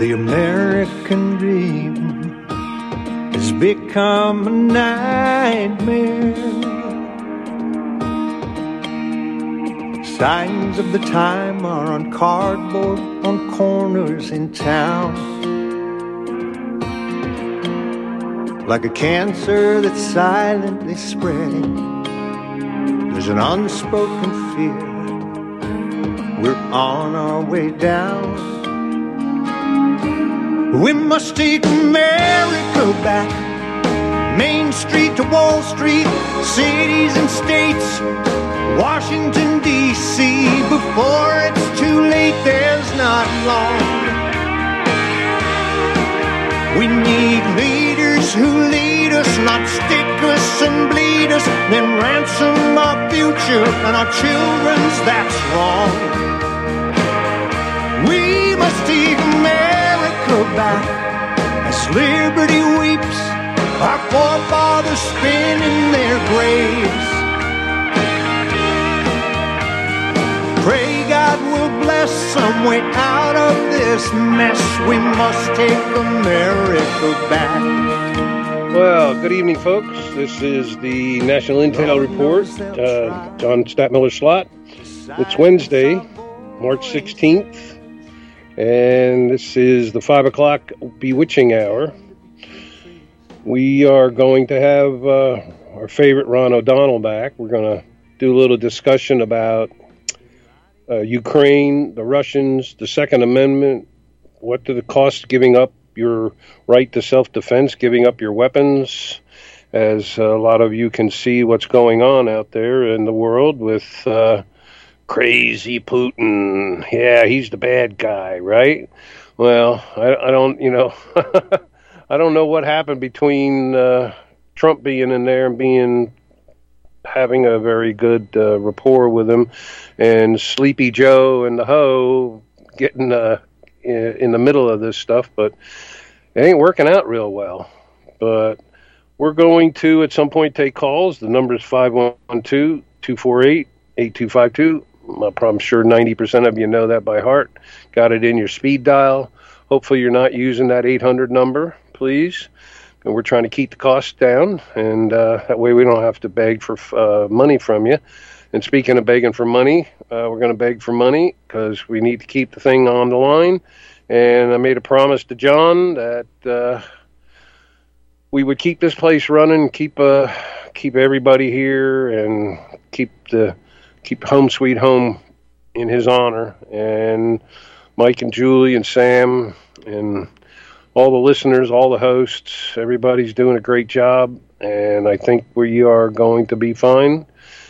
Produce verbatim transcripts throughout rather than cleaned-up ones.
The American dream has become a nightmare. Signs of the time are on cardboard on corners in town. Like a cancer that's silently spreading, there's an unspoken fear. We're on our way down. We must take America back. Main Street to Wall Street, cities and states, Washington, D C Before it's too late, there's not long. We need leaders who lead us, not stick us and bleed us, then ransom our future and our children's, that's wrong. We must take America back as liberty weeps, our forefathers spin in their graves. Pray God will bless some way out of this mess. We must take America back. Well, good evening, folks. This is the National Intel Report. Uh, John Stadtmiller-Slott. It's Wednesday, March sixteenth. And this is the five o'clock bewitching hour. We are going to have uh, our favorite Ron O'Donnell back. We're going to do a little discussion about uh, Ukraine, the Russians, the Second Amendment. What do the costs giving up your right to self-defense, giving up your weapons? As a lot of you can see what's going on out there in the world with Uh, crazy Putin. Yeah, he's the bad guy, right? Well, I, I don't, you know, I don't know what happened between uh, Trump being in there and being having a very good uh, rapport with him, and Sleepy Joe and the Ho getting uh, in, in the middle of this stuff, but it ain't working out real well. But we're going to, at some point, take calls. The number is five one two, two four eight, eight two five two. I'm sure ninety percent of you know that by heart. Got it in your speed dial. Hopefully you're not using that eight hundred number, please. And we're trying to keep the costs down, and uh, that way we don't have to beg for uh, money from you. And speaking of begging for money, uh, we're going to beg for money because we need to keep the thing on the line. And I made a promise to John that uh, we would keep this place running, keep uh, keep everybody here, and keep the keep home sweet home in his honor. And Mike and Julie and Sam and all the listeners, all the hosts, everybody's doing a great job, and I think we are going to be fine.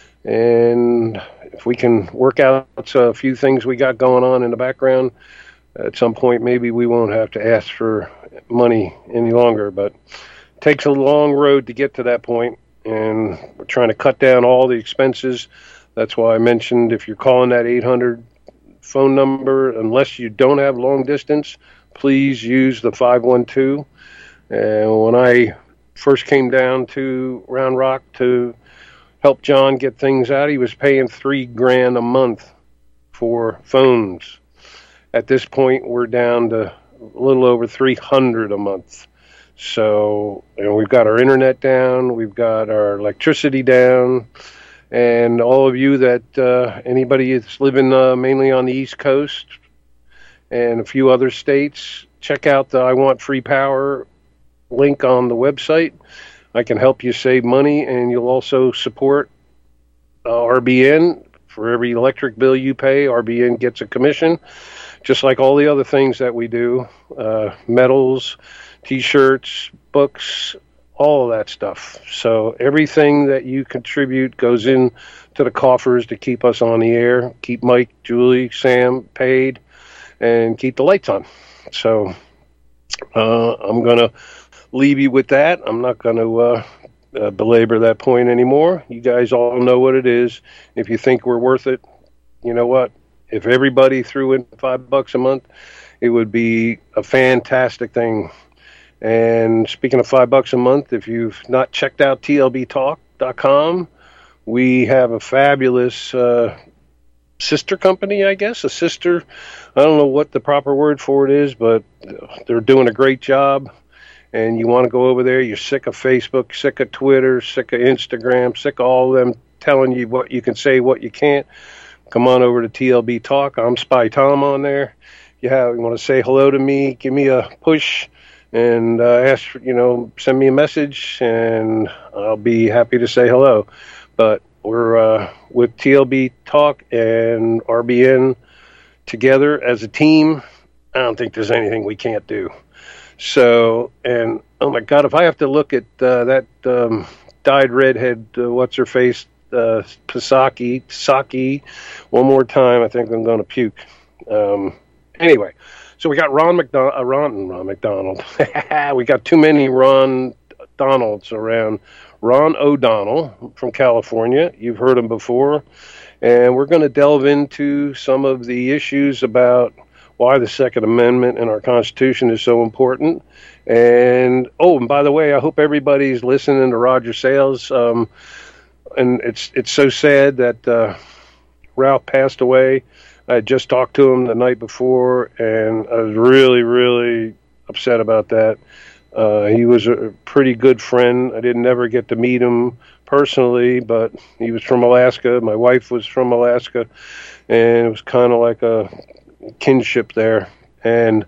And if we can work out a few things we got going on in the background, at some point maybe we won't have to ask for money any longer. But it takes a long road to get to that point, and we're trying to cut down all the expenses. That's why I mentioned if you're calling that eight hundred phone number, unless you don't have long distance, please use the five one two. And when I first came down to Round Rock to help John get things out, he was paying three grand a month for phones. At this point, we're down to a little over three hundred a month. So, you know, we've got our internet down, we've got our electricity down. And all of you that, uh, anybody that's living uh, mainly on the East Coast and a few other states, check out the I Want Free Power link on the website. I can help you save money, and you'll also support uh, R B N. For every electric bill you pay, R B N gets a commission, just like all the other things that we do, uh, medals, T-shirts, books, all of that stuff. So everything that you contribute goes in to the coffers to keep us on the air, keep Mike, Julie, Sam paid, and keep the lights on. So uh, I'm going to leave you with that. I'm not going to uh, uh, belabor that point anymore. You guys all know what it is. If you think we're worth it, you know what? If everybody threw in five bucks a month, it would be a fantastic thing. And speaking of five bucks a month, if you've not checked out T L B talk dot com, we have a fabulous uh, sister company, I guess, a sister. I don't know what the proper word for it is, but they're doing a great job. And you want to go over there, you're sick of Facebook, sick of Twitter, sick of Instagram, sick of all of them telling you what you can say, what you can't. Come on over to T L B Talk. I'm Spy Tom on there. You have you want to say hello to me, give me a push, and uh, ask for, you know, send me a message, and I'll be happy to say hello. But we're uh, with T L B Talk and R B N together as a team. I don't think there's anything we can't do. So, and oh my God, if I have to look at uh, that um, dyed redhead, uh, what's her face, uh, Pisaki, Saki, one more time, I think I'm going to puke. Um, anyway, so we got Ron McDonald, uh, Ron, Ron McDonald. We got too many Ron Donalds around. Ron O'Donnell from California. You've heard him before. And we're going to delve into some of the issues about why the Second Amendment in our Constitution is so important. And, oh, and by the way, I hope everybody's listening to Roger Sales. Um, and it's it's so sad that uh, Ralph passed away. I had just talked to him the night before, and I was really, really upset about that. Uh, he was a pretty good friend. I didn't ever get to meet him personally, but he was from Alaska. My wife was from Alaska, and it was kind of like a kinship there. And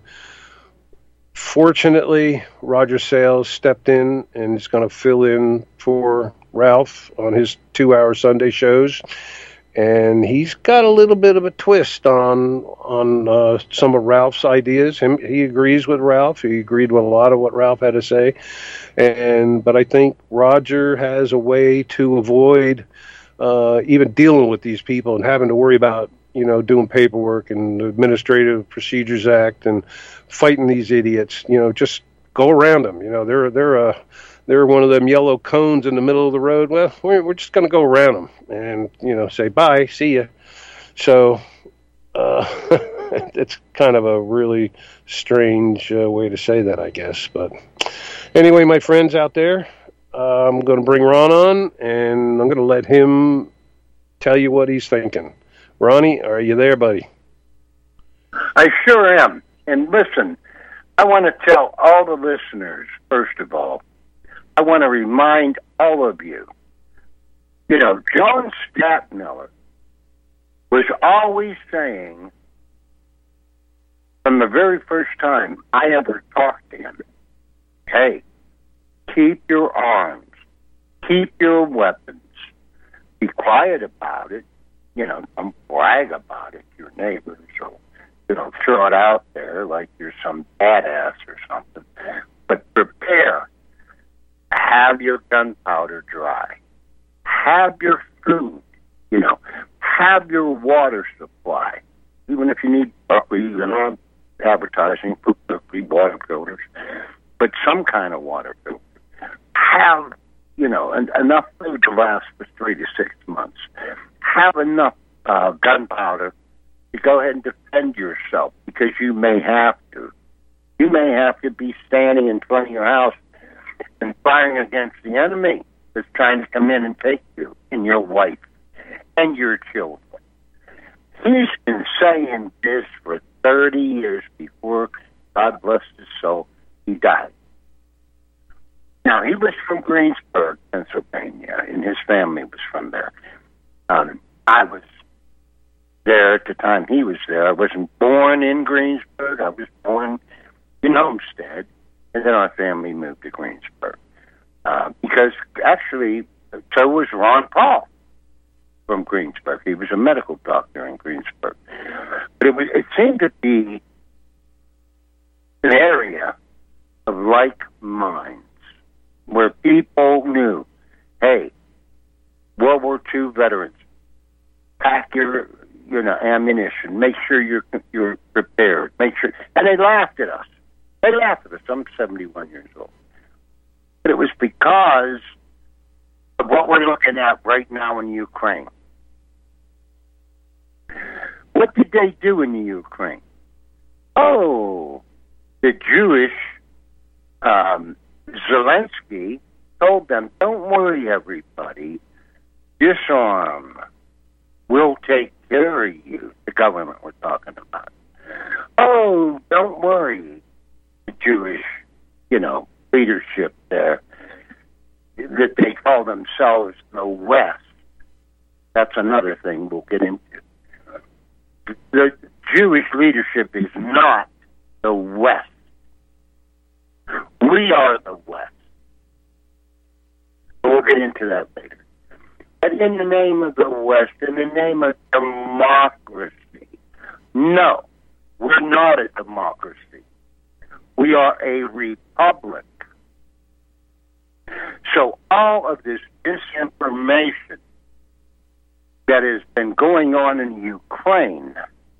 fortunately, Roger Sales stepped in and is going to fill in for Ralph on his two-hour Sunday shows. And he's got a little bit of a twist on on uh, some of Ralph's ideas. Him, he agrees with Ralph. He agreed with a lot of what Ralph had to say. And but I think Roger has a way to avoid uh, even dealing with these people and having to worry about, you know, doing paperwork and the Administrative Procedures Act and fighting these idiots. You know, just go around them. You know, they're they're a they're one of them yellow cones in the middle of the road. Well, we're, we're just going to go around them and, you know, say bye, see ya. So uh, it's kind of a really strange uh, way to say that, I guess. But anyway, my friends out there, uh, I'm going to bring Ron on, and I'm going to let him tell you what he's thinking. Ronnie, are you there, buddy? I sure am. And listen, I want to tell all the listeners, first of all, I want to remind all of you, you know, John Stadtmiller was always saying, from the very first time I ever talked to him, hey, keep your arms, keep your weapons, be quiet about it, you know, don't brag about it to your neighbors, or, you know, throw it out there like you're some badass or something, but prepare. Have your gunpowder dry. Have your food, you know. Have your water supply. Even if you need Buckley, you know, advertising for Buckley water filters, but some kind of water filter. Have, you know, en- enough food to last for three to six months. Have enough uh, gunpowder to go ahead and defend yourself, because you may have to. You may have to be standing in front of your house and firing against the enemy that's trying to come in and take you and your wife and your children. He's been saying this for thirty years before, God bless his soul, he died. Now, he was from Greensburg, Pennsylvania, and his family was from there. Um, I was there at the time he was there. I wasn't born in Greensburg. I was born in Homestead. And then our family moved to Greensburg. Uh, because actually, so was Ron Paul from Greensburg. He was a medical doctor in Greensburg. But it, was, it seemed to be an area of like minds where people knew, hey, World War Two veterans, pack your you know ammunition, make sure you're you're prepared, make sure, and they laughed at us. They laughed at us. I'm seventy-one years old. But it was because of what we're looking at right now in Ukraine. What did they do in the Ukraine? Oh, the Jewish um, Zelensky told them, don't worry, everybody. Disarm. We'll take carry you, the government we're talking about. Oh, don't worry, the Jewish, you know, leadership there, that they call themselves the West. That's another thing we'll get into. The Jewish leadership is not the West. We are the West. We'll get into that later. But in the name of the West, in the name of democracy, no, we're not a democracy. We are a republic. So all of this disinformation that has been going on in Ukraine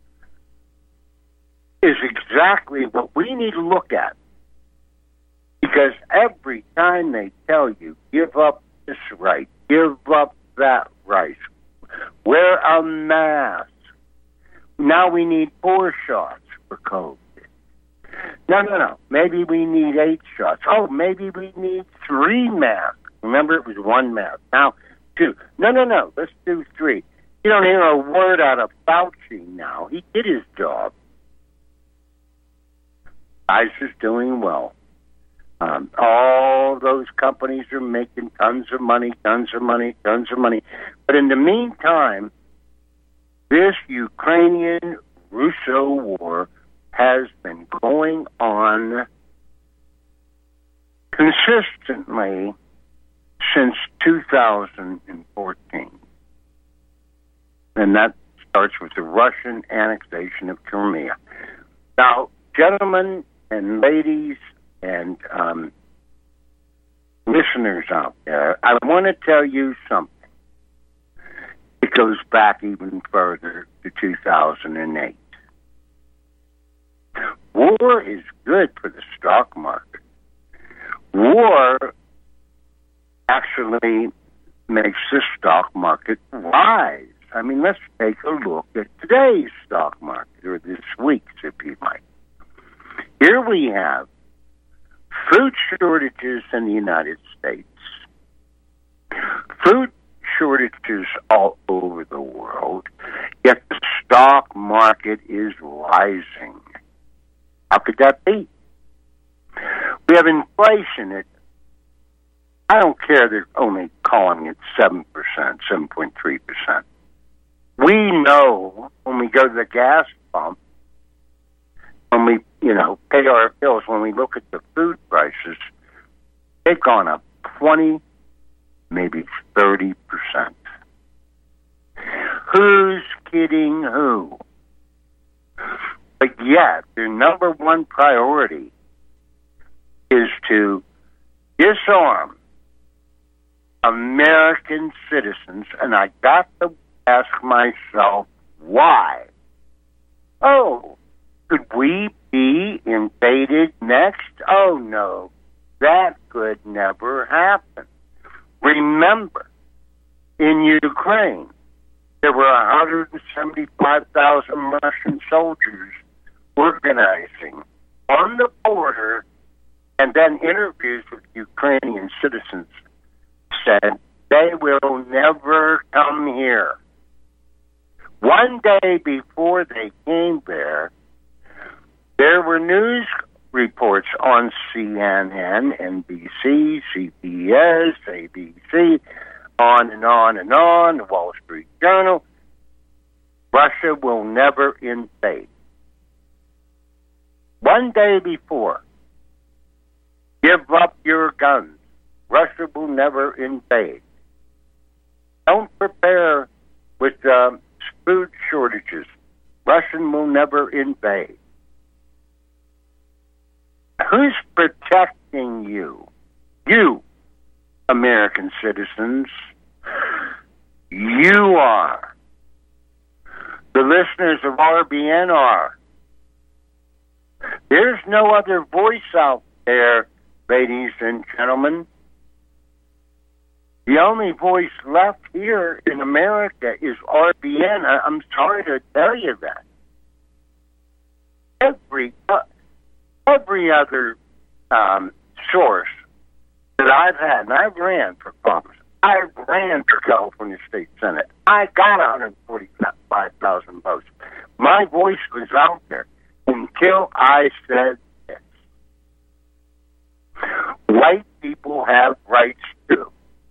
is exactly what we need to look at. Because every time they tell you, give up this right, give up that right, wear a mask. Now we need four shots for COVID. No, no, no. Maybe we need eight shots. Oh, maybe we need three masks. Remember, it was one mask. Now, two. No, no, no. Let's do three. You don't hear a word out of Fauci now. He did his job. Pfizer's doing well. Um, all those companies are making tons of money, tons of money, tons of money. But in the meantime, this Ukrainian-Russo war has been going on consistently since two thousand fourteen. And that starts with the Russian annexation of Crimea. Now, gentlemen and ladies and um, listeners out there, I want to tell you something. It goes back even further to two thousand eight. War is good for the stock market. War actually makes the stock market rise. I mean, let's take a look at today's stock market, or this week's, if you like. Here we have food shortages in the United States, food shortages all over the world, yet the stock market is rising. How could that be? We have inflation at, I don't care, they're only calling it seven percent, seven point three percent. We know when we go to the gas pump, when we, you know, pay our bills, when we look at the food prices, they've gone up twenty, maybe thirty percent. Who's kidding who? But yet, their number one priority is to disarm American citizens, and I got to ask myself, why? Oh, could we be invaded next? Oh, no, that could never happen. Remember, in Ukraine, there were one hundred seventy-five thousand Russian soldiers organizing on the border, and then interviews with Ukrainian citizens said they will never come here. One day before they came there, there were news reports on C N N, N B C, C B S, A B C, on and on and on, the Wall Street Journal. Russia will never invade. One day before, give up your guns. Russia will never invade. Don't prepare with um, food shortages. Russia will never invade. Who's protecting you? You, American citizens. You are. The listeners of R B N are. There's no other voice out there, ladies and gentlemen. The only voice left here in America is R B N. I, I'm sorry to tell you that. Every uh, every other um, source that I've had, and I've ran for Congress, I ran for California State Senate. I got one hundred forty-five five thousand votes. My voice was out there until I said this. White people have rights too.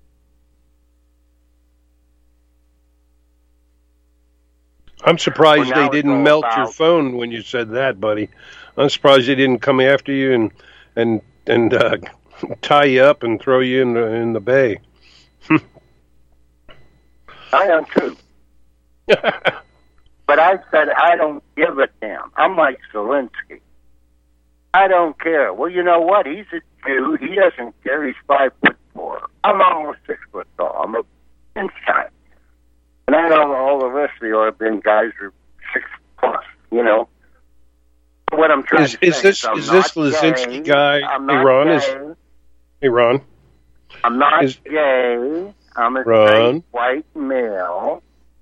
I'm surprised well, they didn't melt about... your phone when you said that, buddy. I'm surprised they didn't come after you and and and uh, tie you up and throw you in the in the bay. I am too. But I said I don't give a damn. I'm like Zelensky. I don't care. Well, you know what? He's a Jew. He doesn't care. He's five foot four. I'm almost six foot tall. I'm a inch high. And I know all the rest of the Orban guys are six plus, you know. What I'm trying is, to is say this, is I'm is this not Lizinski gay. guy, I'm not Iran? gay. Is, Iran? I'm not is, gay. I'm a Ron? straight white male.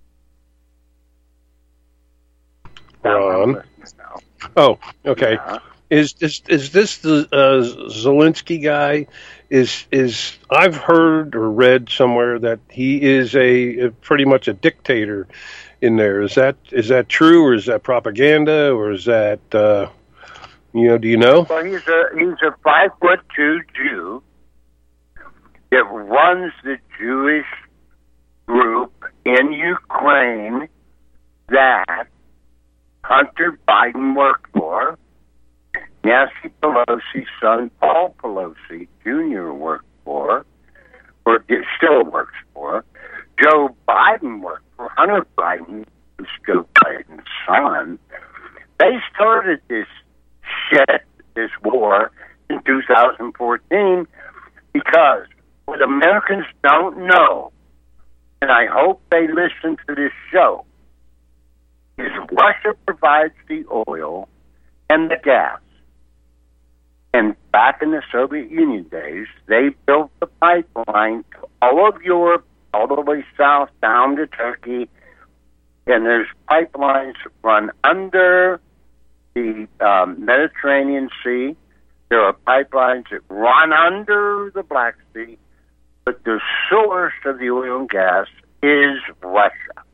Ron. Oh, okay. Yeah. Is is is this the uh, Zelensky guy? Is is I've heard or read somewhere that he is a, a pretty much a dictator in there. Is that is that true, or is that propaganda, or is that uh, you know? Do you know? Well, he's a he's a five foot two Jew that runs the Jewish group in Ukraine that Hunter Biden worked for. Nancy Pelosi's son, Paul Pelosi Junior worked for, or still works for. Joe Biden worked for Hunter Biden, who's Joe Biden's son. They started this shit, this war, in two thousand fourteen because what Americans don't know, and I hope they listen to this show, is Russia provides the oil and the gas. And back in the Soviet Union days, they built the pipeline to all of Europe, all the way south down to Turkey. And there's pipelines that run under the um, Mediterranean Sea. There are pipelines that run under the Black Sea. But the source of the oil and gas is Russia.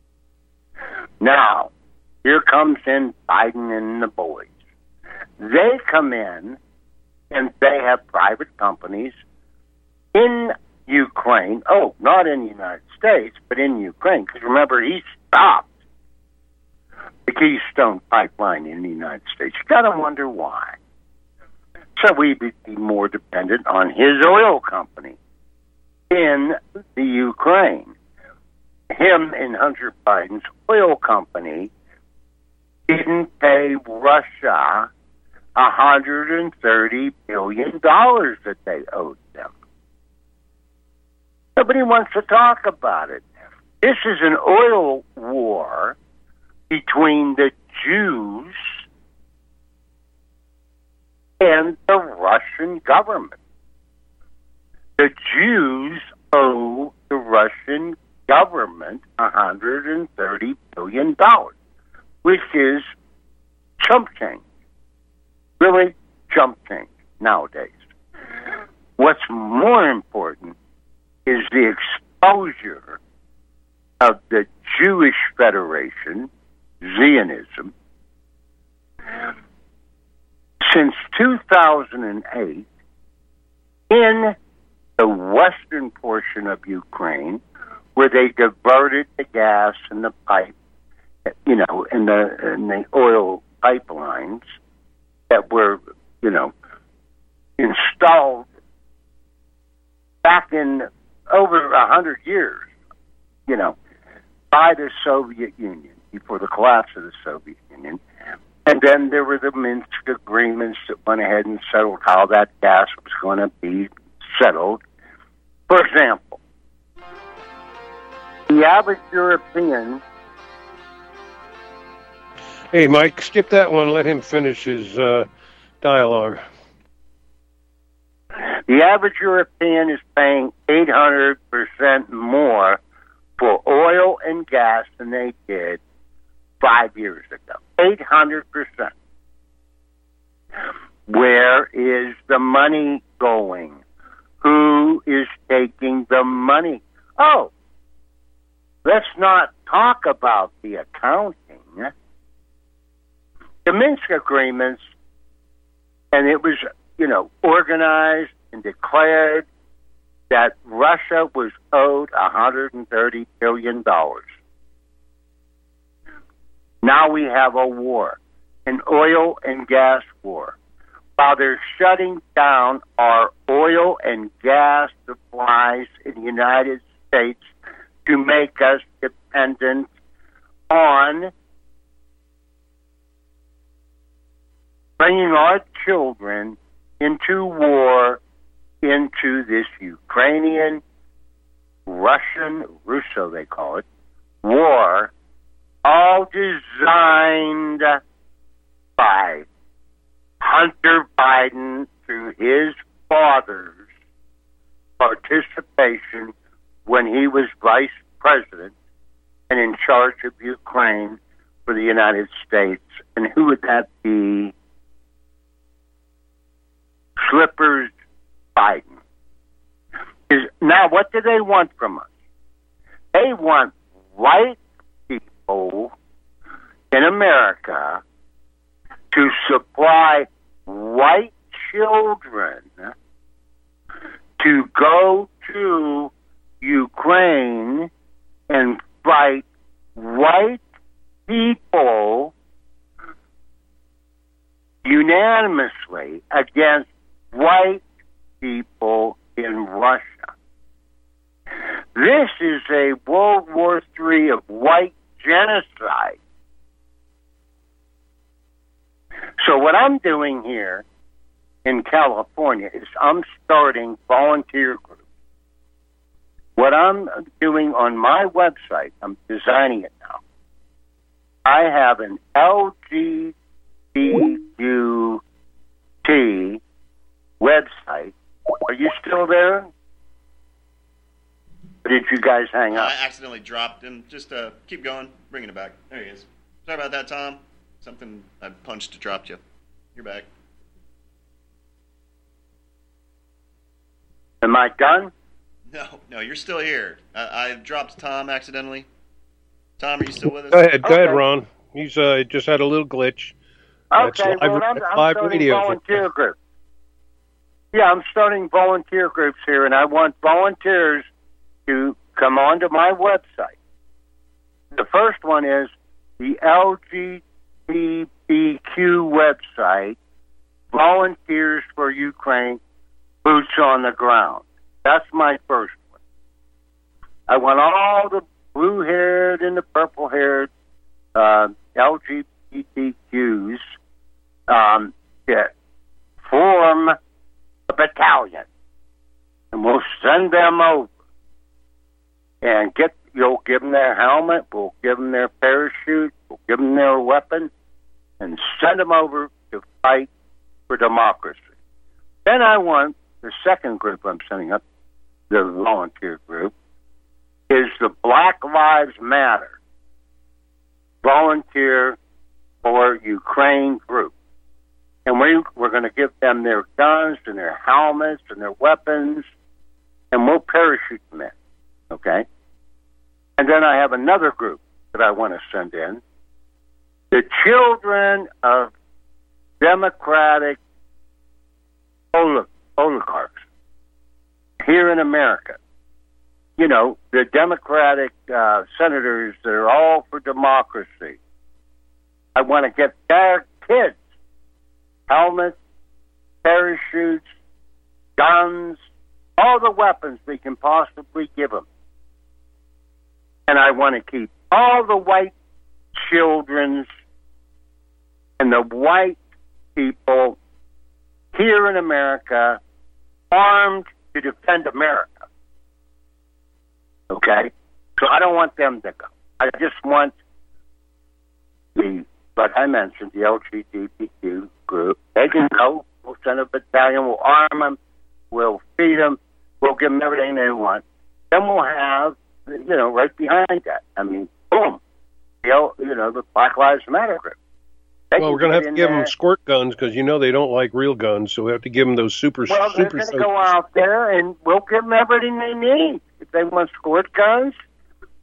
Now, here comes in Biden and the boys. They come in and they have private companies in Ukraine. Oh, not in the United States, but in Ukraine. Because remember, he stopped the Keystone Pipeline in the United States. You got to wonder why. So we'd be more dependent on his oil company in the Ukraine. Him and Hunter Biden's oil company didn't pay Russia one hundred thirty billion dollars that they owed them. Nobody wants to talk about it. This is an oil war between the Jews and the Russian government. The Jews owe the Russian government one hundred thirty billion dollars, which is chump change. Really chump change nowadays. What's more important is the exposure of the Jewish Federation, Zionism. Since two thousand eight, in the western portion of Ukraine, where they diverted the gas and the pipe, you know, and the and the oil pipelines that were, you know, installed back in over a hundred years, you know, by the Soviet Union, before the collapse of the Soviet Union. And then there were the Minsk agreements that went ahead and settled how that gas was going to be settled. For example, the average European... Hey, Mike, skip that one. Let him finish his uh, dialogue. The average European is paying eight hundred percent more for oil and gas than they did five years ago. eight hundred percent. Where is the money going? Who is taking the money? Oh, let's not talk about the accounting. The Minsk agreements, and it was, you know, organized and declared that Russia was owed one hundred thirty billion dollars. Now we have a war, an oil and gas war. While they're shutting down our oil and gas supplies in the United States to make us dependent on bringing our children into war, into this Ukrainian, Russian, Russo they call it, war, all designed by Hunter Biden through his father's participation when he was vice president and in charge of Ukraine for the United States. And who would that be? Slippers Biden. Is, now, what do they want from us? They want white people in America to supply white children to go to Ukraine and fight white people unanimously against white people in Russia. This is a World War Three of white genocide. So what I'm doing here in California is I'm starting volunteer groups. What I'm doing on my website, I'm designing it now. I have an L G B T website. Are you still there? Or did you guys hang up? I accidentally dropped him. Just uh, keep going. Bringing it back. There he is. Sorry about that, Tom. Something I punched dropped you. You're back. Am I done? No, no, you're still here. I, I dropped Tom accidentally. Tom, are you still with us? Go ahead, go Okay. ahead, Ron. He's uh, just had a little glitch. Okay, That's live- well, I'm, that's I'm live starting radio. volunteer groups. Yeah, I'm starting volunteer groups here, and I want volunteers to come onto my website. The first one is the L G B T Q website, Volunteers for Ukraine, Boots on the Ground. That's my first one. I want all the blue-haired and the purple-haired uh, L G B T Qs um, to form a battalion, and we'll send them over and get. You'll give them their helmet. We'll give them their parachute. We'll give them their weapon, and send them over to fight for democracy. Then I want the second group I'm sending up, the volunteer group, is the Black Lives Matter Volunteer for Ukraine group. And we, we're going to give them their guns and their helmets and their weapons, and we'll parachute them in, okay? And then I have another group that I want to send in, the children of democratic olig- oligarchs here in America. You know, the Democratic uh, senators that are all for democracy. I want to get their kids helmets, parachutes, guns, all the weapons we can possibly give them. And I want to keep all the white children's and the white people here in America armed to defend America. Okay? So I don't want them to go. I just want the, like I mentioned, the L G B T Q group. They can go. We'll send a battalion. We'll arm them. We'll feed them. We'll give them everything they want. Then we'll have, you know, right behind that. I mean, boom. You know, you know the Black Lives Matter group. They Well, we're going to have to give them squirt guns because, you know, they don't like real guns, so we have to give them those super, well, super... they're going to go out there, and we'll give them everything they need. If they want squirt guns,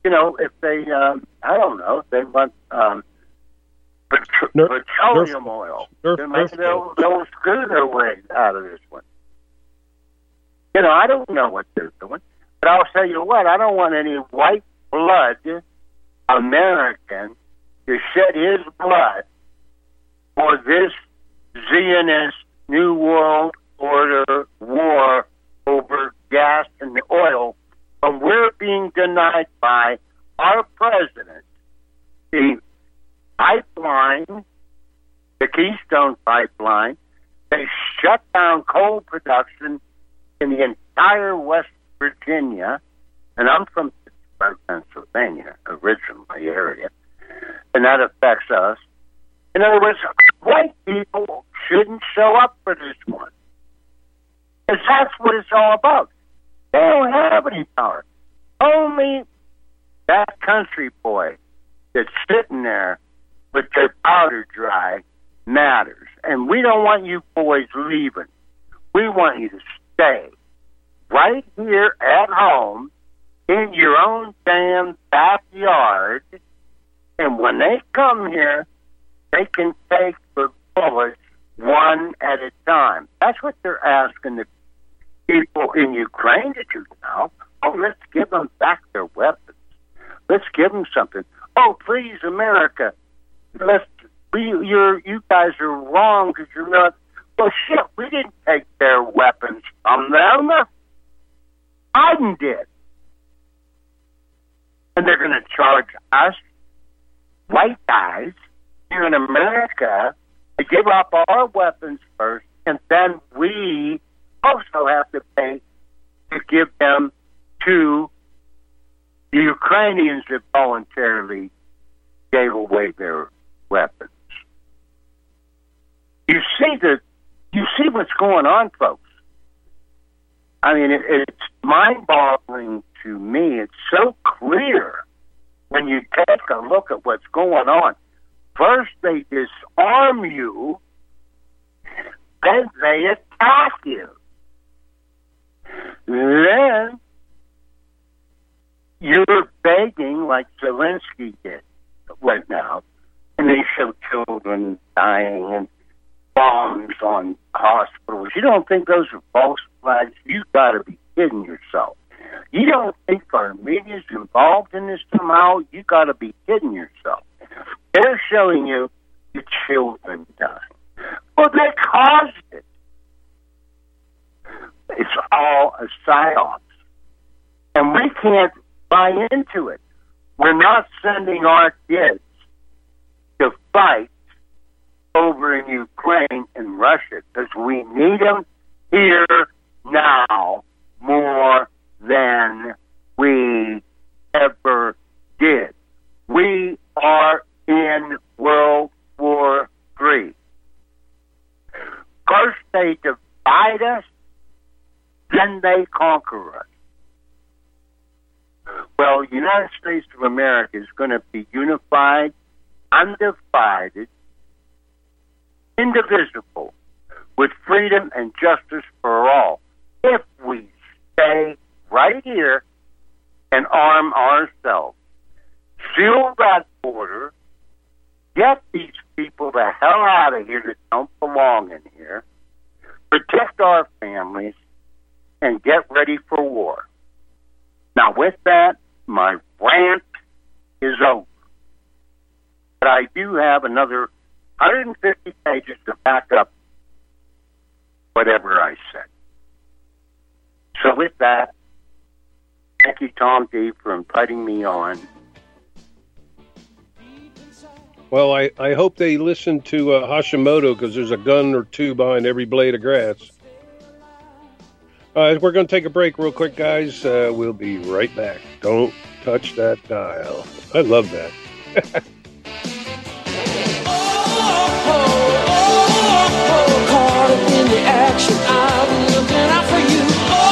you know, if they, um, I don't know, if they want um, petro- Nerf, petroleum Nerf, oil, Nerf, then maybe Nerf, they'll, they'll screw their way out of this one. You know, I don't know what they're doing. But I'll tell you what, I don't want any white blood American to shed his blood for this Zionist New World Order war over gas and oil, when we're being denied by our president the pipeline, the Keystone Pipeline. They shut down coal production in the entire West Virginia, and I'm from Pittsburgh, Pennsylvania, originally area, and that affects us. In other words, white people shouldn't show up for this one, because that's what it's all about. They don't have any power. Only that country boy that's sitting there with their powder dry matters. And we don't want you boys leaving. We want you to stay right here at home in your own damn backyard. And when they come here, they can take the bullets one at a time. That's what they're asking the people in Ukraine to do now. Oh, let's give them back their weapons. Let's give them something. Oh, please, America, let's. We, you're, you guys are wrong because you're not. Well, shit, we didn't take their weapons from them. Biden did. And they're going to charge us, white guys, here in America, to give up our weapons first, and then we also have to pay to give them to the Ukrainians that voluntarily gave away their weapons. You see the, you see what's going on, folks. I mean, it, it's mind-boggling to me. It's so clear when you take a look at what's going on. First, they disarm you, then they attack you. Then you're begging, like Zelensky did right now, and they show children dying and bombs on hospitals. You don't think those are false flags? You've got to be kidding yourself. You don't think our media's involved in this somehow? You've got to be kidding yourself. They're showing you the children dying. Well, they caused it. It's all a psyops. And we can't buy into it. We're not sending our kids to fight over in Ukraine and Russia because we need them here now more than we ever did. We are in World War Three. First they divide us, then they conquer us. Well, the United States of America is going to be unified, undivided, indivisible, with freedom and justice for all, if we stay right here and arm ourselves. Seal that border, get these people the hell out of here that don't belong in here, protect our families, and get ready for war. Now, with that, my rant is over. But I do have another one hundred fifty pages to back up whatever I said. So with that, thank you, Tom D., for inviting me on. Well, I, I hope they listen to uh, Hashimoto, because there's a gun or two behind every blade of grass. Uh, we're going to take a break real quick, guys. Uh, we'll be right back. Don't touch that dial. I love that. Caught up in the action, I'm looking out for you.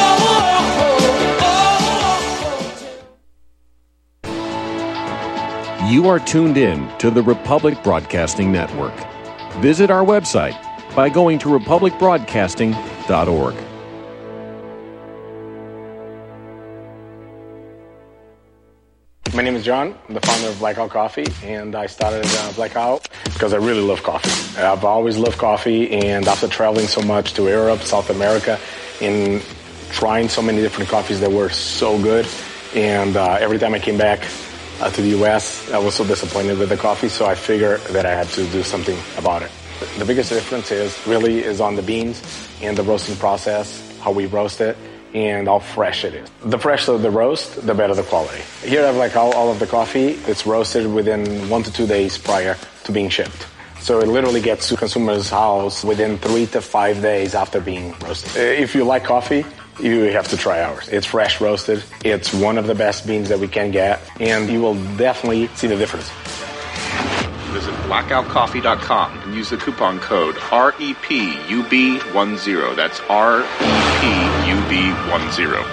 Oh, oh, oh, oh. You are tuned in to the Republic Broadcasting Network. Visit our website by going to republic broadcasting dot org. My name is John. I'm the founder of Blackout Coffee, and I started uh, Blackout because I really love coffee. I've always loved coffee, and after traveling so much to Europe, South America, and trying so many different coffees that were so good, and uh, every time I came back uh, to the U S, I was so disappointed with the coffee, so I figured that I had to do something about it. The biggest difference is really is on the beans and the roasting process, how we roast it, and how fresh it is. The fresher the roast, the better the quality. Here I have like all, all of the coffee. It's roasted within one to two days prior to being shipped. So it literally gets to consumers' house within three to five days after being roasted. If you like coffee, you have to try ours. It's fresh roasted. It's one of the best beans that we can get, and you will definitely see the difference. Visit blackout coffee dot com and use the coupon code R E P U B ten. That's R E P U B ten.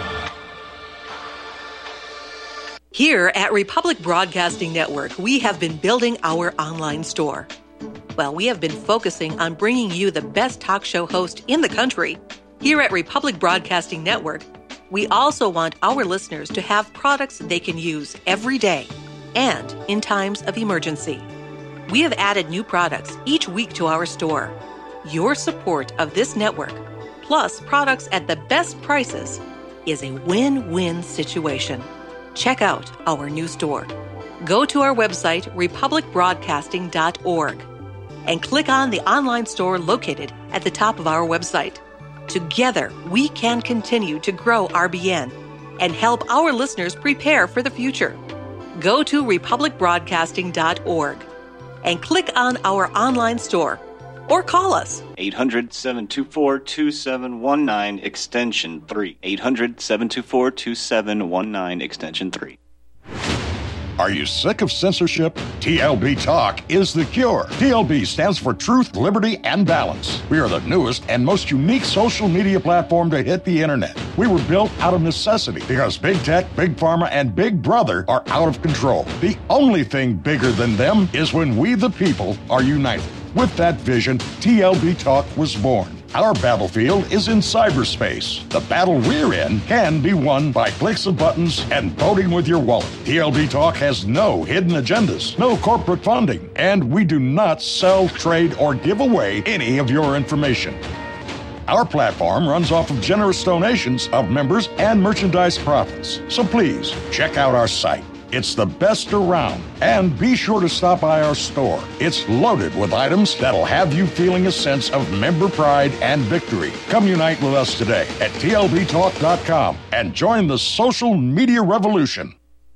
Here at Republic Broadcasting Network, we have been building our online store. Well, we have been focusing on bringing you the best talk show host in the country. Here at Republic Broadcasting Network, we also want our listeners to have products they can use every day and in times of emergency. We have added new products each week to our store. Your support of this network, plus products at the best prices, is a win-win situation. Check out our new store. Go to our website, republic broadcasting dot org, and click on the online store located at the top of our website. Together, we can continue to grow R B N and help our listeners prepare for the future. Go to republic broadcasting dot org and click on our online store or call us. eight hundred, seven two four, two seven one nine, extension three. eight hundred, seven two four, two seven one nine, extension three. Are you sick of censorship? T L B Talk is the cure. T L B stands for Truth, Liberty, and Balance. We are the newest and most unique social media platform to hit the internet. We were built out of necessity because big tech, big pharma, and big brother are out of control. The only thing bigger than them is when we the people are united. With that vision, T L B Talk was born. Our battlefield is in cyberspace. The battle we're in can be won by clicks of buttons and voting with your wallet. T L B Talk has no hidden agendas, no corporate funding, and we do not sell, trade, or give away any of your information. Our platform runs off of generous donations of members and merchandise profits. So please, check out our site. It's the best around. And be sure to stop by our store. It's loaded with items that'll have you feeling a sense of member pride and victory. Come unite with us today at T L B talk dot com and join the social media revolution.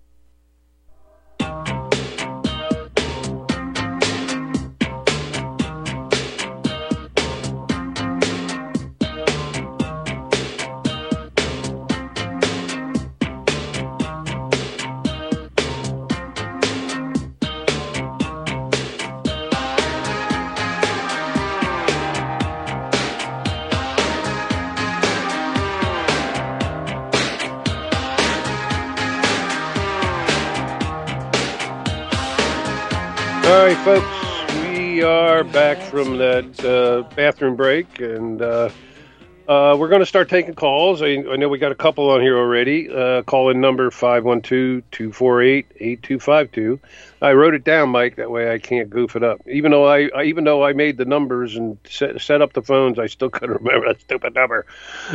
All right, folks, we are back from that uh, bathroom break, and uh, uh, we're going to start taking calls. I, I know we got a couple on here already. Uh, call in number five one two, two four eight, eight two five two. I wrote it down, Mike, that way I can't goof it up. Even though I, I even though I made the numbers and set, set up the phones, I still couldn't remember that stupid number.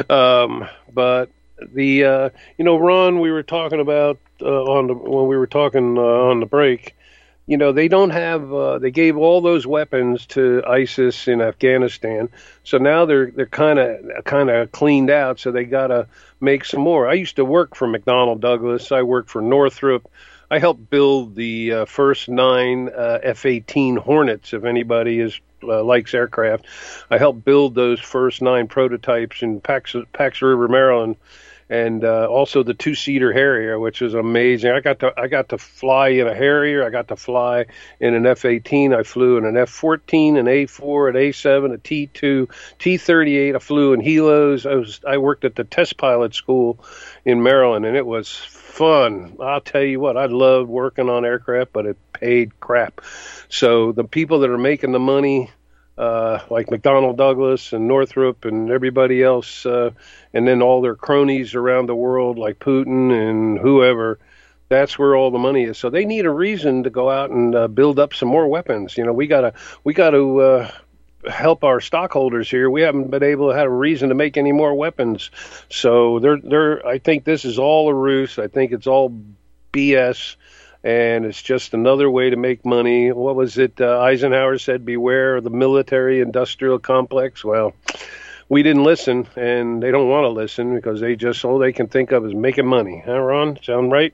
Um, but the uh, you know, Ron, we were talking about uh, on the when we were talking uh, on the break. You know, they don't have, uh, they gave all those weapons to ISIS in Afghanistan. So now they're, they're kind of, kind of cleaned out. So they got to make some more. I used to work for McDonnell Douglas. I worked for Northrop. I helped build the uh, first nine uh, F eighteen Hornets, if anybody is uh, likes aircraft. I helped build those first nine prototypes in Pax, Pax River, Maryland. And uh, also the two-seater Harrier, which is amazing. I got to I got to fly in a Harrier. I got to fly in an F eighteen. I flew in an F fourteen, an A four, an A seven, a T two, T thirty-eight. I flew in Helos. I was I worked at the test pilot school in Maryland, and it was fun. I'll tell you what, I loved working on aircraft, but it paid crap. So the people that are making the money, Uh, like McDonnell Douglas and Northrop and everybody else, uh, and then all their cronies around the world like Putin and whoever, That's where all the money is. So they need a reason to go out and uh, build up some more weapons. You know, we gotta we gotta uh, help our stockholders here. We haven't been able to have a reason to make any more weapons. So they're they're. I think this is all a ruse. I think it's all B S, and it's just another way to make money. What was it? Uh, Eisenhower said, "Beware of the military-industrial complex." Well, we didn't listen, and they don't want to listen because they just all they can think of is making money. Huh, Ron? Sound right?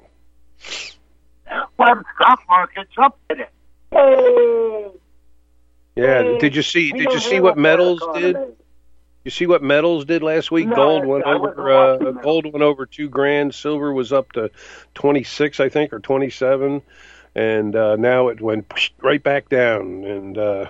Well, the stock market's up today. Hey, yeah. hey, did you see? Did you see what metals did? You see what metals did last week? No, gold went I over. Uh, gold went over two grand. Silver was up to twenty-six, I think, or twenty-seven, and uh, now it went right back down. And uh,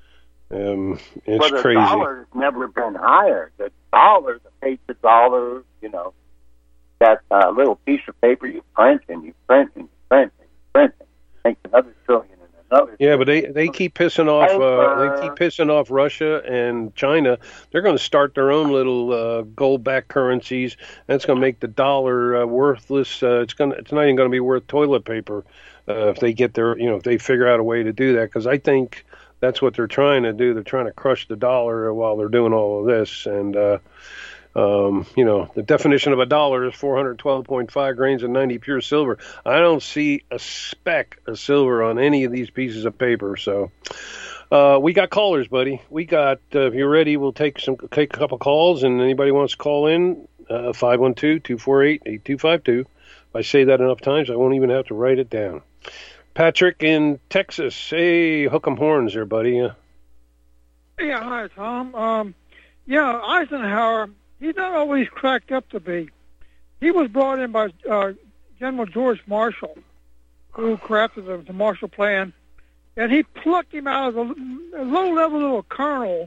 um, it's well, the crazy. The dollar's never been higher. The dollar, the paper dollar, you know, that uh, little piece of paper you print and you print and you print and you print and you make another trillion and another. Yeah, but they, they keep pissing off. Uh, they keep pissing off Russia and China. They're going to start their own little uh, gold-backed currencies. That's going to make the dollar uh, worthless. Uh, it's going. It's not even going to be worth toilet paper uh, if they get their. You know, if they figure out a way to do that. Because I think that's what they're trying to do. They're trying to crush the dollar while they're doing all of this. And uh, um, you know, the definition of a dollar is four hundred twelve point five grains of ninety pure silver. I don't see a speck of silver on any of these pieces of paper. So uh, we got callers, buddy. We got. Uh, if you're ready, we'll take some take a couple calls. And anybody wants to call in, uh, five one two, two four eight, eight two five two. If I say that enough times, I won't even have to write it down. Patrick in Texas. Hey, hook 'em horns there, buddy. Yeah, yeah hi, Tom. Um, yeah, Eisenhower, he's not always cracked up to be. He was brought in by uh, General George Marshall, who crafted the, the Marshall Plan, and he plucked him out of a, a low-level little colonel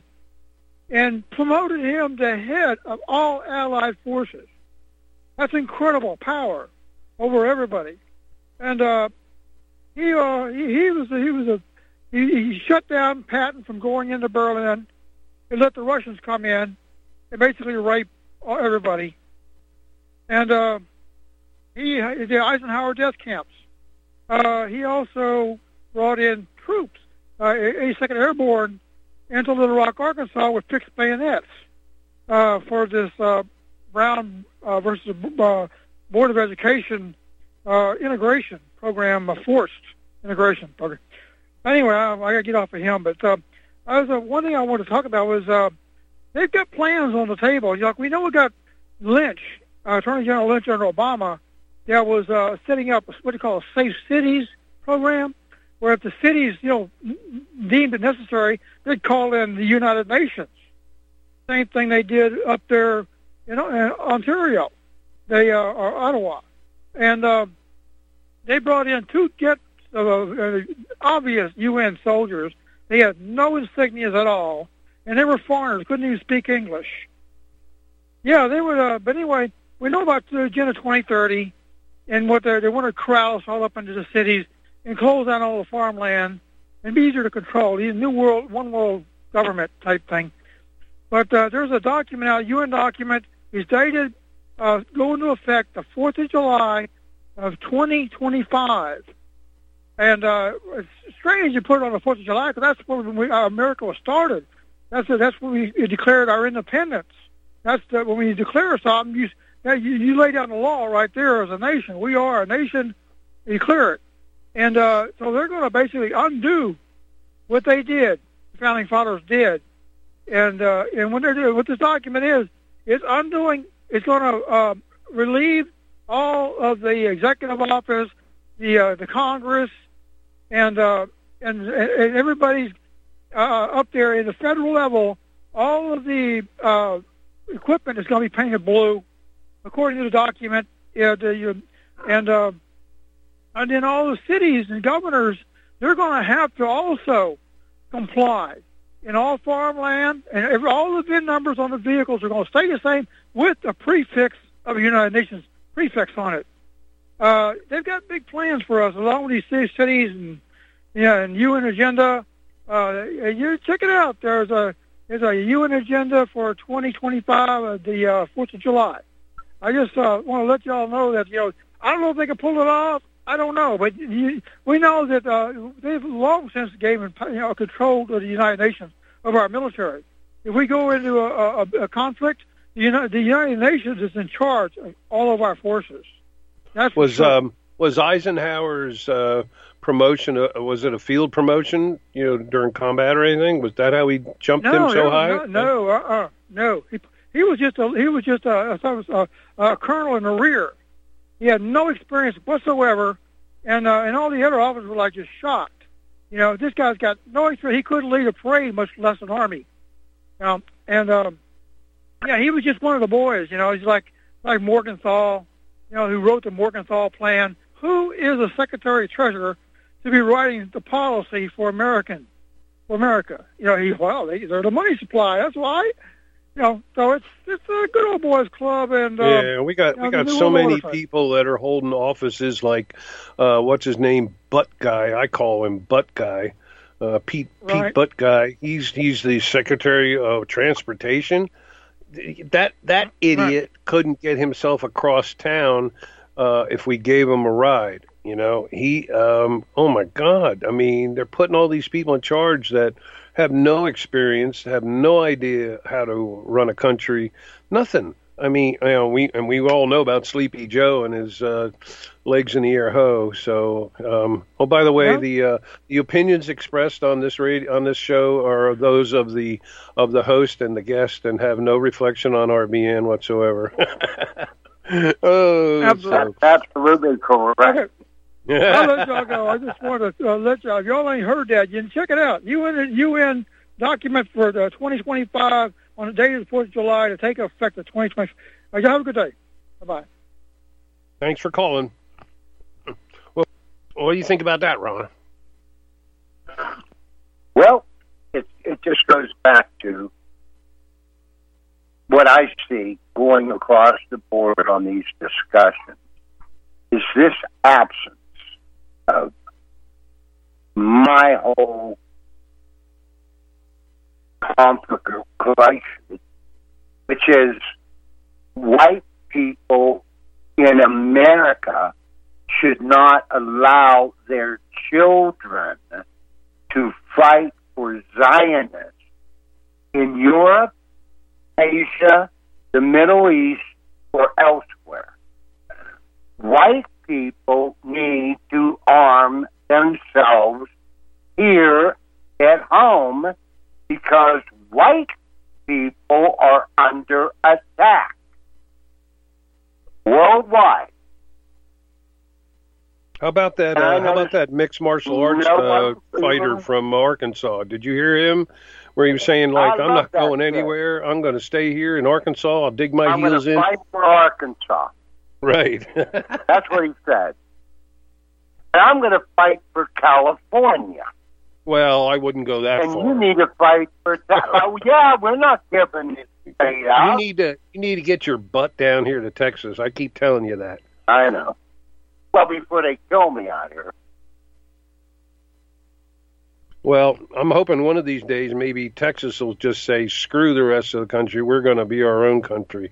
and promoted him to head of all Allied forces. That's incredible power over everybody. And uh, he, uh, he he was he was a he, he shut down Patton from going into Berlin. He let the Russians come in and basically rape everybody. And uh, he the Eisenhower death camps. Uh, he also brought in troops, uh, eighty-second Airborne, into Little Rock, Arkansas, with fixed bayonets uh, for this uh, Brown uh, versus uh, Board of Education uh, integration program, a forced integration program. Anyway, I, I got to get off of him, but uh, I was uh, one thing I wanted to talk about was uh, they've got plans on the table. Like, we know we got Lynch, uh, Attorney General Lynch under Obama, that was uh, setting up what they call a Safe Cities program, where if the cities, you know, deemed it necessary, they'd call in the United Nations. Same thing they did up there, you know, in Ontario, they uh, or Ottawa, and uh, they brought in two get uh, uh, obvious U N soldiers. They had no insignias at all, and they were foreigners, couldn't even speak English. Yeah, they would. Uh, but anyway, we know about the Agenda twenty thirty, and what they they want to crowd us all up into the cities and close down all the farmland and be easier to control. These new world, one world government type thing. But uh, there's a document out, a U N document, is dated, uh, go into effect the fourth of July of twenty twenty-five. And uh, it's strange you put it on the fourth of July, because that's when we, uh, America was started. That's uh, that's when we declared our independence. That's the, when we declare something, you, you, you lay down the law right there as a nation. We are a nation, you declare it. And uh, so they're going to basically undo what they did, the Founding Fathers did. And uh, and when they're doing, what this document is, it's undoing, it's going to uh, relieve all of the executive office, the uh, the Congress, and uh, and, and everybody's uh, up there in the federal level. All of the uh, equipment is going to be painted blue, according to the document. Yeah, the, and uh, and then all the cities and governors, they're going to have to also comply. In all farmland, and every, all the V I N numbers on the vehicles are going to stay the same with a prefix of a United Nations prefix on it. Uh, they've got big plans for us, along with these cities and yeah, and U N agenda. Uh, you check it out. There's a there's a U N agenda for twenty twenty-five, uh, the uh, fourth of July. I just uh, want to let y'all know that, you know, I don't know if they can pull it off. I don't know, but you, we know that uh, they've long since given you know, control to the United Nations of our military. If we go into a, a, a conflict, the United, the United Nations is in charge of all of our forces. That's was sure. um, was Eisenhower's uh, promotion? Uh, was it a field promotion? You know, during combat or anything? Was that how he jumped no, him so no, high? No, no, uh, uh, no. He, he was just a he was just a, I thought it was a, a colonel in the rear. He had no experience whatsoever, and uh, and all the other officers were like just shocked. You know, this guy's got no experience. He couldn't lead a parade, much less an army. Um, and um, yeah, he was just one of the boys. You know, he's like like Morgenthau, you know, who wrote the Morgenthau Plan. Who is a Secretary Treasurer to be writing the policy for American for America? You know, he well, they, they're the money supply. That's why. You know, so it's it's a good old boys club, and um, yeah, we got you know, we got the New so World many Order. people that are holding offices like, uh, what's his name, Butt Guy. I call him Butt Guy, uh, Pete Right. Pete Butt Guy. He's he's the Secretary of Transportation. That that idiot couldn't get himself across town uh, if we gave him a ride. You know, he. Um, oh my God! I mean, they're putting all these people in charge that have no experience, have no idea how to run a country, nothing. I mean, you know, we and we all know about Sleepy Joe and his uh, legs in the air ho. So, um, oh, by the way, Yeah. the uh, the opinions expressed on this radio, on this show are those of the of the host and the guest, and have no reflection on R B N whatsoever. oh, Absolutely. so- Absolutely correct. I'll let y'all go. I just want to uh, let y'all, if y'all ain't heard that, you can check it out. U N, U N document for the twenty twenty-five on the day of the fourth of July to take effect of twenty twenty. Uh, y'all have a good day. Bye-bye. Thanks for calling. Well, what do you think about that, Ron? Well, it it just goes back to what I see going across the board on these discussions is this absence of my whole conflagration, which is white people in America should not allow their children to fight for Zionists in Europe, Asia, the Middle East, or elsewhere. White people need to arm themselves here at home because white people are under attack worldwide. How about that? Uh, how about that mixed martial arts uh, fighter from Arkansas? Did you hear him? Where he was saying, like, I I'm love not that going guy. anywhere. I'm going to stay here in Arkansas. I'll dig my I'm going heels to in. fight for Arkansas. Right. That's what he said. And I'm going to fight for California. Well, I wouldn't go that And far. you need to fight for... oh, yeah, we're not giving this state out. You need to you need to get your butt down here to Texas. I keep telling you that. I know. Well, before they kill me out here. Well, I'm hoping one of these days maybe Texas will just say, screw the rest of the country. We're going to be our own country.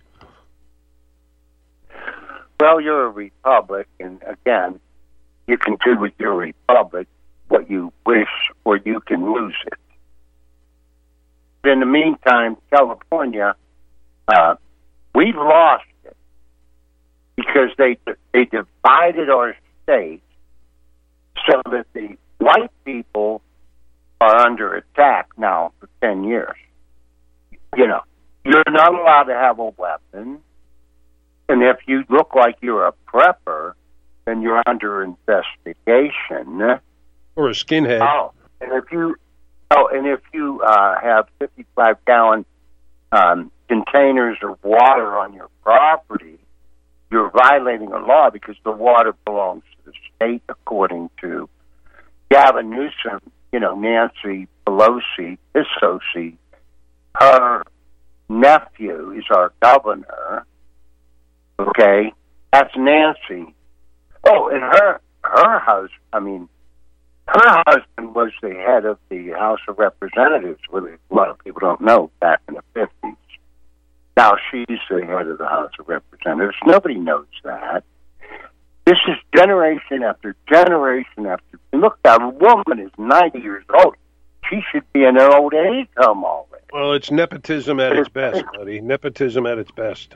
Well, you're a republic, and again, you can do with your republic what you wish, or you can lose it. But in the meantime, California, uh, we lost it because they they divided our state so that the white people are under attack now for ten years. You know, you're not allowed to have a weapon. And if you look like you're a prepper, then you're under investigation. Or a skinhead. Oh, and if you, oh, and if you uh, have fifty-five gallon um, containers of water on your property, you're violating a law because the water belongs to the state, according to Gavin Newsom. You know, Nancy Pelosi, his associate, her nephew is our governor. Okay, that's Nancy. Oh, and her her husband, I mean, her husband was the head of the House of Representatives, which a lot of people don't know, back in the fifties. Now she's the head of the House of Representatives. Nobody knows that. This is generation after generation after. Look, that woman is ninety years old. She should be in her old age home already. Well, it's nepotism at its best, buddy. Nepotism at its best.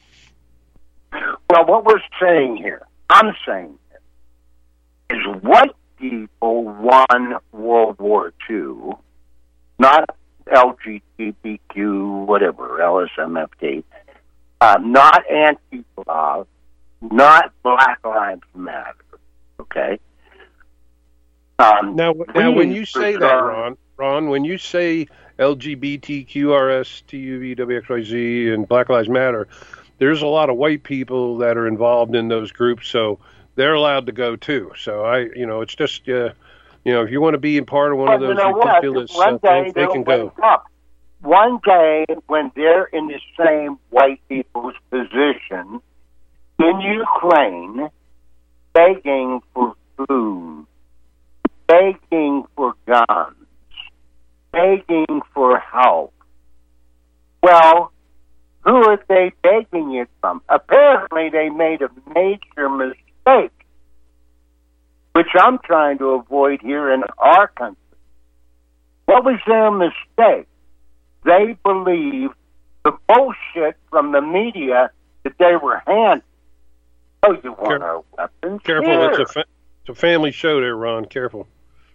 Well, what we're saying here, I'm saying here, is white people won World War Two, not L G B T Q, whatever, L S M F T, uh, not Antifa, not Black Lives Matter, okay? Um, now, now, when you say that, Ron, Ron, when you say L G B T Q R S T U V W X Y Z and Black Lives Matter, there's a lot of white people that are involved in those groups, so they're allowed to go too. So I, you know, it's just, uh, you know, if you want to be in part of one but of those you know ridiculous what? uh, things, they can go. Up. One day, when they're in the same white people's position in Ukraine, begging for food, begging for guns, begging for help. Well, who are they begging it from? Apparently, they made a major mistake, which I'm trying to avoid here in our country. What was their mistake? They believed the bullshit from the media that they were handed. Oh, you want our weapons? Careful, Here. it's a, fa- it's a family show there, Ron. Careful.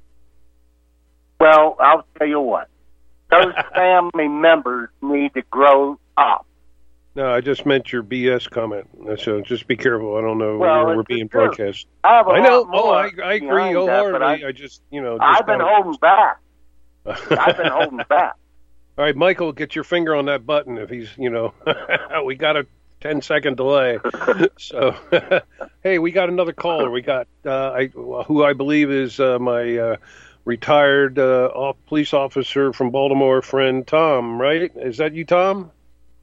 Well, I'll tell you what. Those family members need to grow up. No, I just meant your B S comment. So just be careful. I don't know Well, where we're it's being true. broadcast. I have a I know. lot more Oh, I, I agree behind that, wholeheartedly. but I, I- just, you know, just I've been gotta- holding back. I've been holding back. All right, Michael, get your finger on that button if he's, you know, we got a ten second delay. So, hey, we got another caller. We got, uh, I, who I believe is uh, my uh, retired uh, off police officer from Baltimore friend, Tom, right? Is that you, Tom?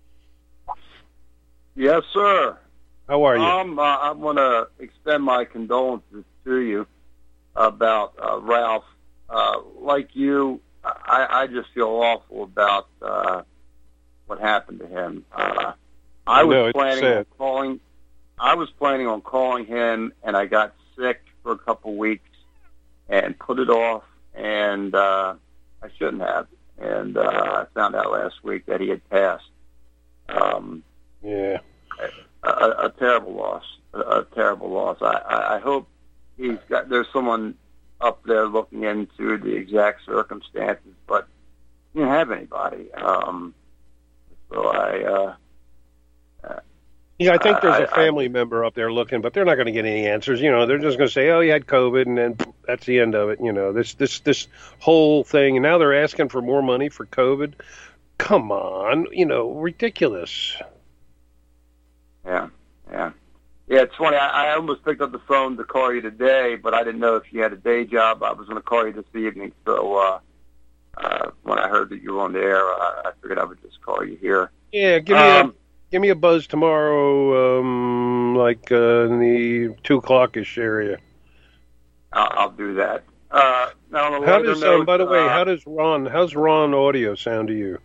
Yes, sir. How are you? Um, uh, I want to extend my condolences to you about uh, Ralph. Uh, like you, I, I just feel awful about uh, what happened to him. Uh, I I know, was it's planning sad. on calling. I was planning on calling him, and I got sick for a couple weeks and put it off, and uh, I shouldn't have. And uh, I found out last week that he had passed. Um, yeah. A, a, a terrible loss. A, a terrible loss. I, I, I hope he's got. There's someone up there looking into the exact circumstances, but he didn't have anybody. Um, so I. Uh, uh, Yeah, I think there's I- a family member up there looking, but they're not going to get any answers. You know, they're just going to say, "Oh, you had COVID," and then that's the end of it. You know, this this this whole thing, and now they're asking for more money for COVID. Come on, you know, ridiculous. Yeah, yeah, yeah. It's funny. I, I almost picked up the phone to call you today, but I didn't know if you had a day job. I was going to call you this evening, so uh, uh, when I heard that you were on the air, I, I figured I would just call you here. Yeah, give me Um, a give me a buzz tomorrow, um, like uh, in the two o'clock ish area. I'll, I'll do that. Uh, now on a How lighter does, note, um, by the way, uh, how does Ron? How's Ron audio sound to you?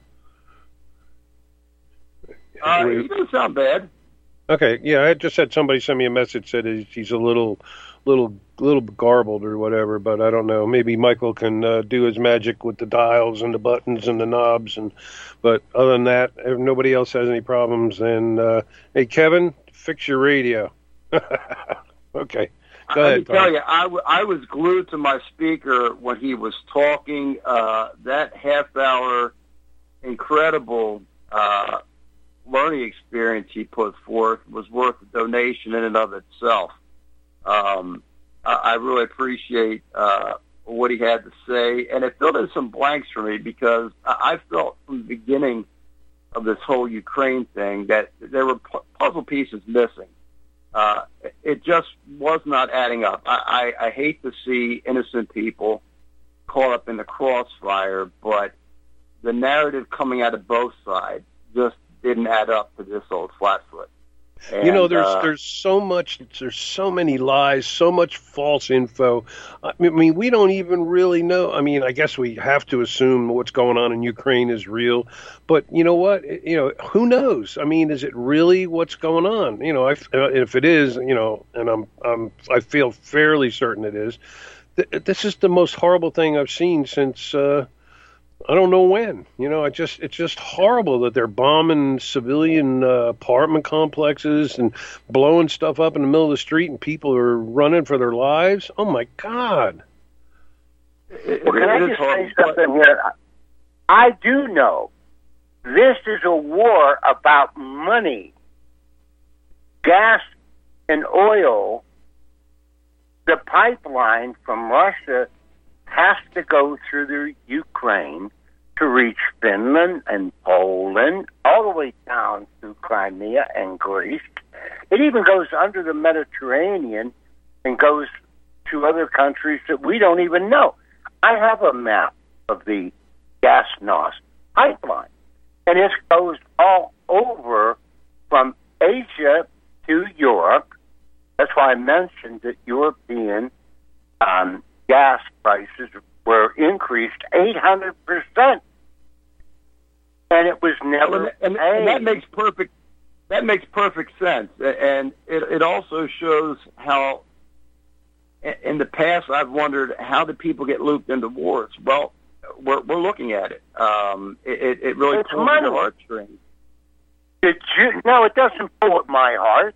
Uh, he doesn't sound bad. Okay, yeah, I just had somebody send me a message said he's- he's a little, little, little garbled or whatever, but I don't know. Maybe Michael can uh, do his magic with the dials and the buttons and the knobs, and but other than that, if nobody else has any problems, then uh, hey, Kevin, fix your radio. Okay, go Let ahead. me tell Tom. you, I, w- I was glued to my speaker when he was talking. Uh, that half hour, incredible uh, learning experience he put forth was worth the donation in and of itself. Um, I, I really appreciate uh, what he had to say, and it filled in some blanks for me because I, I felt from the beginning of this whole Ukraine thing that there were pu- puzzle pieces missing. Uh, it just was not adding up. I, I, I hate to see innocent people caught up in the crossfire, but the narrative coming out of both sides just didn't add up to this old Flatfoot. And, you know, there's uh, there's so much, there's so many lies, so much false info. I mean, we don't even really know. I mean, I guess we have to assume what's going on in Ukraine is real, but you know what? You know, who knows? I mean, is it really what's going on? You know, if, if it is, you know, and I'm I'm I feel fairly certain it is. Th- this is the most horrible thing I've seen since. Uh, I don't know when. You know, I just it's just horrible that they're bombing civilian uh, apartment complexes and blowing stuff up in the middle of the street, and people are running for their lives. Oh my God! Well, can I just say something here? I do know this is a war about money, gas, and oil. The pipeline from Russia has to go through the Ukraine to reach Finland and Poland, all the way down to Crimea and Greece. It even goes under the Mediterranean and goes to other countries that we don't even know. I have a map of the Gasnos pipeline, and it goes all over from Asia to Europe. That's why I mentioned that European um, gas prices were increased eight hundred percent, and it was never and, and, and that makes perfect that makes perfect sense, and it, it also shows how in the past I've wondered, how do people get looped into wars? Well, we're we're looking at it. Um, it, it really it's pulls money. at the heartstrings. Did you, no, it doesn't pull at my heart.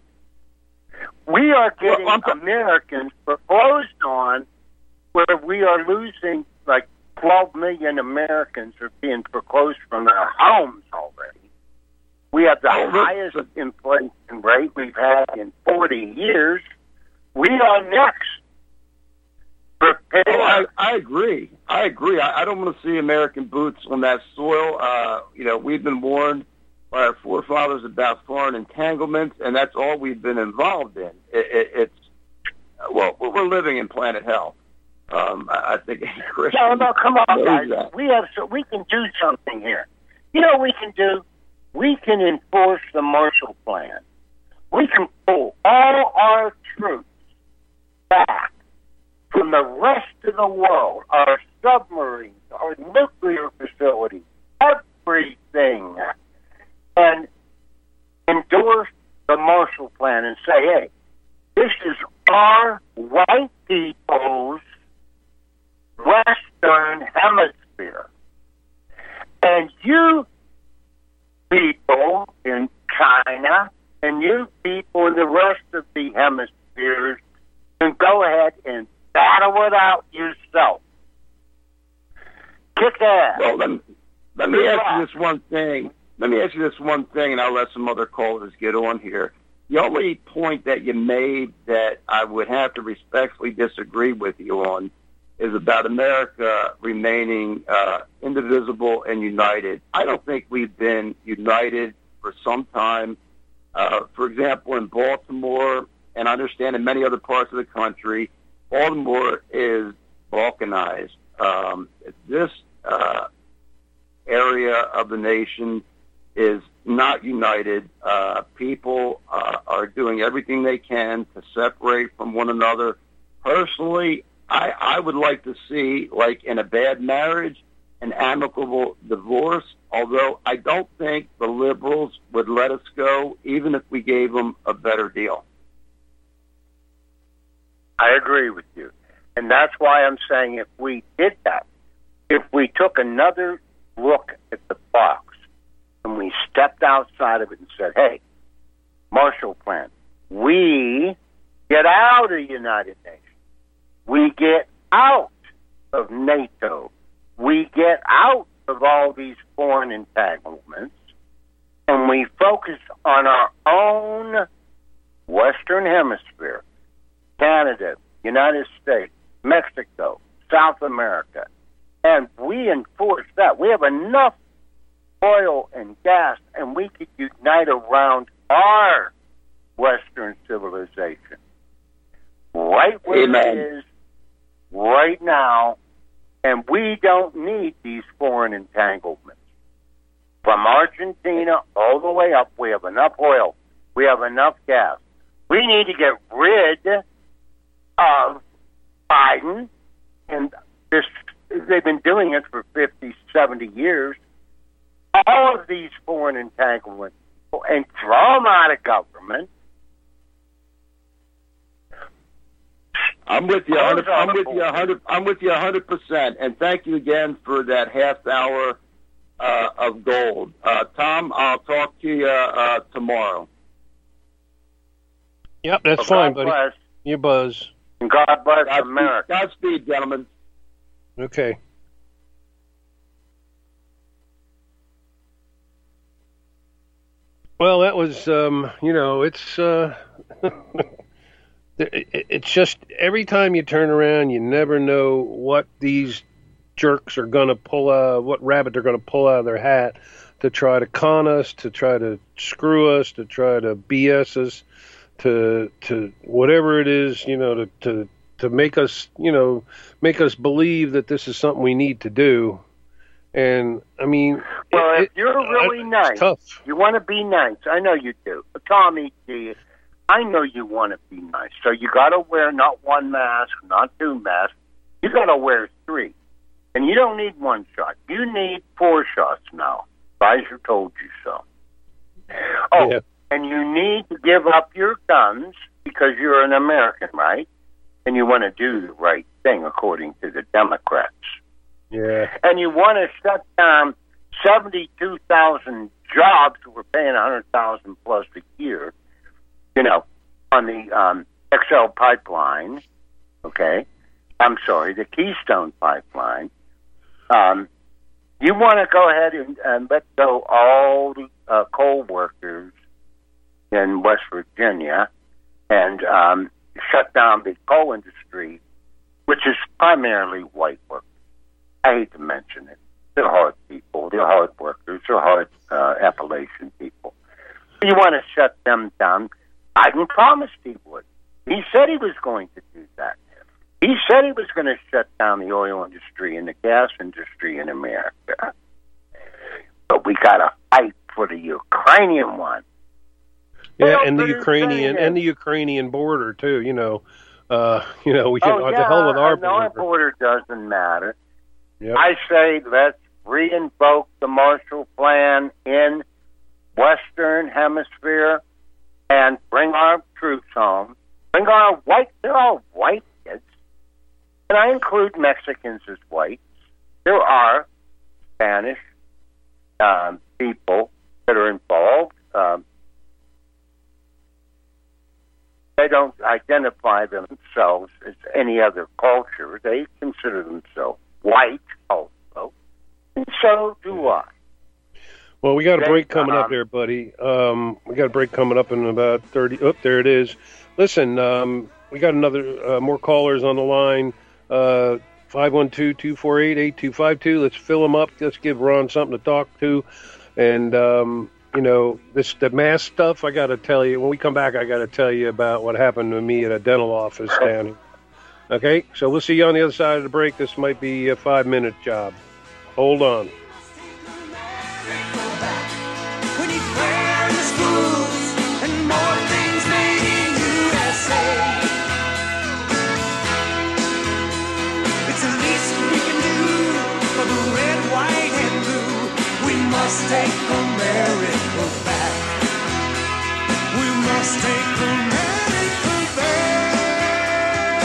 We are getting well, Americans foreclosed on, where we are losing like twelve million Americans are being foreclosed from their homes already. We have the oh, highest inflation rate we've had in forty years. We are next. Prepare. Oh, I, I agree. I agree. I, I don't want to see American boots on that soil. Uh, you know, we've been warned by our forefathers about foreign entanglements, and that's all we've been involved in. It, it, it's well, we're living in planet hell. Um, I, I think. No, no, come on, guys. That. We have so we can do something here. You know what we can do? We can enforce the Marshall Plan. We can pull all our troops back from the rest of the world, our submarines, our nuclear facilities, everything, and endorse the Marshall Plan and say, hey, this is our white people's Western Hemisphere. And you people in China and you people in the rest of the hemispheres can go ahead and battle it out yourself. Kick ass. Well, let me, let me ask you this one thing. Let me ask you this one thing, and I'll let some other callers get on here. The only point that you made that I would have to respectfully disagree with you on is about America remaining uh, indivisible and united. I don't think we've been united for some time. Uh, for example, in Baltimore, and I understand in many other parts of the country, Baltimore is balkanized. Um, this uh, area of the nation is not united. Uh, people uh, are doing everything they can to separate from one another. Personally, I, I would like to see, like in a bad marriage, an amicable divorce, although I don't think the liberals would let us go, even if we gave them a better deal. I agree with you. And that's why I'm saying if we did that, if we took another look at the box and we stepped outside of it and said, hey, Marshall Plan, we get out of the United Nations. We get out of NATO. We get out of all these foreign entanglements, and we focus on our own Western Hemisphere, Canada, United States, Mexico, South America, and we enforce that. We have enough oil and gas, and we could unite around our Western civilization. Right where Amen. it is, right now, and we don't need these foreign entanglements. From Argentina all the way up, we have enough oil. We have enough gas. We need to get rid of Biden, and this, they've been doing it for fifty, seventy years. All of these foreign entanglements, and throw them out of government. I'm with you. I'm with you. hundred. I'm with you a hundred percent. And thank you again for that half hour uh, of gold, uh, Tom. I'll talk to you uh, tomorrow. Yep, that's well, fine, God buddy. Bless. You buzz. And God bless Godspeed, America. Godspeed, gentlemen. Okay. Well, that was, um, you know, it's, uh, it's just every time you turn around, you never know what these jerks are going to pull out, what rabbit they're going to pull out of their hat to try to con us, to try to screw us, to try to B S us, to, to whatever it is, you know, to, to, to make us, you know, make us believe that this is something we need to do. And I mean, well, it, if you're it, really it's nice, tough. You want to be nice. I know you do. Tommy G, I know you want to be nice. So you got to wear not one mask, not two masks. You got to wear three. And you don't need one shot. You need four shots now. Pfizer told you so. Oh, yeah. And you need to give up your guns because you're an American, right? And you want to do the right thing according to the Democrats. Yeah. And you want to shut down seventy-two thousand jobs who were paying one hundred thousand dollars plus a year, you know, on the um, X L pipeline, okay? I'm sorry, the Keystone pipeline. Um, you want to go ahead and, and let go all the uh, coal workers in West Virginia and um, shut down the coal industry, which is primarily white workers. I hate to mention it. They're hard people. They're hard workers. They're hard uh, Appalachian people. You want to shut them down. Biden promised he would. He said he was going to do that. He said he was going to shut down the oil industry and the gas industry in America. But we got to fight for the Ukrainian one. Yeah, and the Ukrainian and the Ukrainian border too. You know, uh, you know, we can oh, yeah, the hell with our no, our border. border doesn't matter. Yep. I say let's reinvoke the Marshall Plan in Western Hemisphere and bring our troops home. Bring our white, they're all white kids. And I include Mexicans as whites. There are Spanish um, people that are involved. Um, they don't identify themselves as any other culture. They consider themselves white also. And so do I. Well, we got a They, break coming um, up there, buddy. Um, we got a break coming up in about thirty. Oh, there it is. Listen, um, we got another uh, more callers on the line. Uh, five one two, two four eight, eight two five two. Let's fill them up. Let's give Ron something to talk to. And, um, you know, this the mask stuff, I got to tell you, when we come back, I got to tell you about what happened to me at a dental office down here. Okay? So we'll see you on the other side of the break. This might be a five-minute job. Hold on. Take America back. We must take America back.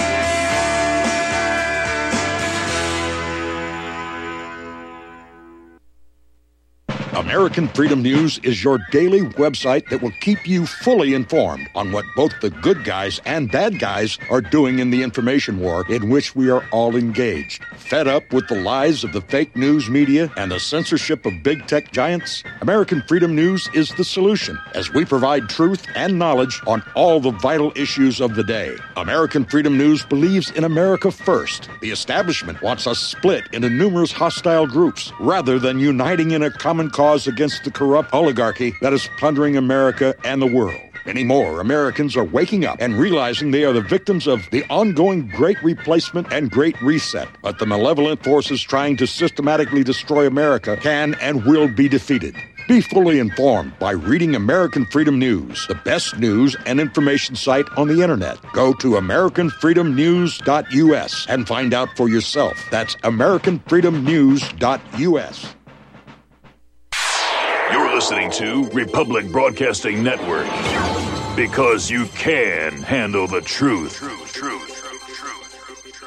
American Freedom News is your daily website that will keep you fully informed on what both the good guys and bad guys are doing in the information war in which we are all engaged. Fed up with the lies of the fake news media and the censorship of big tech giants? American Freedom News is the solution, as we provide truth and knowledge on all the vital issues of the day. American Freedom News believes in America first. The establishment wants us split into numerous hostile groups, rather than uniting in a common cause against the corrupt oligarchy that is plundering America and the world. Many more Americans are waking up and realizing they are the victims of the ongoing Great Replacement and Great Reset. But the malevolent forces trying to systematically destroy America can and will be defeated. Be fully informed by reading American Freedom News, the best news and information site on the internet. Go to American Freedom News dot U S and find out for yourself. That's American Freedom News dot U S. You're listening to Republic Broadcasting Network, because you can handle the truth. Truth, truth.